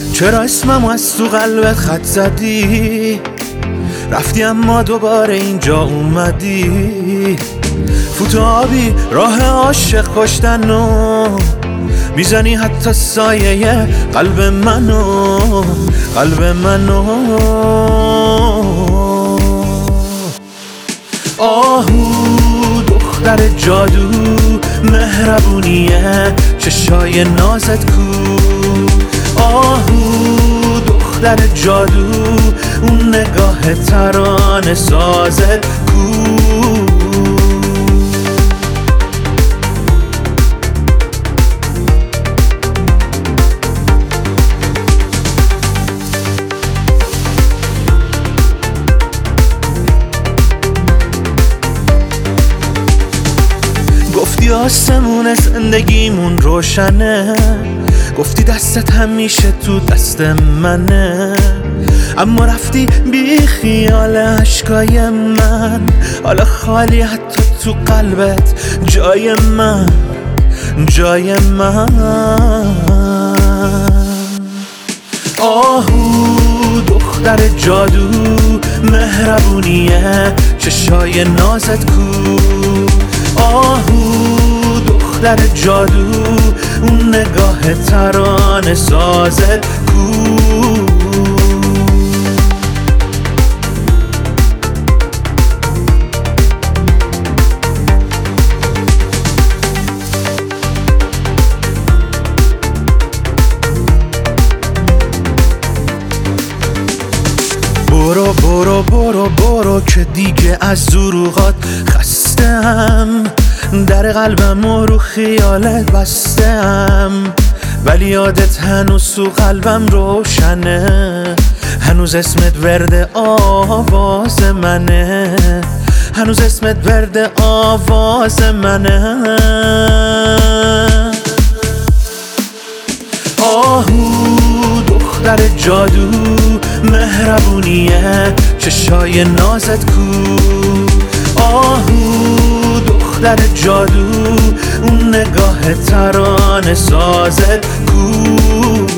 چرا اسمم از تو قلبت خط زدی؟ رفتی اما دوباره اینجا اومدی. فوت آبی راه عاشق کشتنو میزنی حتی سایه قلب منو آهو دختر جادو مهربونیه چشای نازت کو. آهو دختر جادو اون نگاه ترانه سازت کو. گفتی آسمون زندگیمون روشنه، گفتی دستت همیشه تو دست منه، اما رفتی بی خیال عشقای من. حالا خالی حتی تو قلبت جای من. آهو دختر جادو مهربونیه چشای نازت کو. آهو دختر جادو اون نگاه ترانه سازت کو. برو برو برو برو که دیگه از دروغات خستم. در قلبم و رو خیالت بستم، ولی یادت هنوز تو قلبم روشنه. هنوز اسمت ورد آواز منه، هنوز اسمت ورد آواز منه. آهو دختر جادو مهربونیه چشای نازت کو. آهو دختر جادو اون نگاه ترانه سازت کو.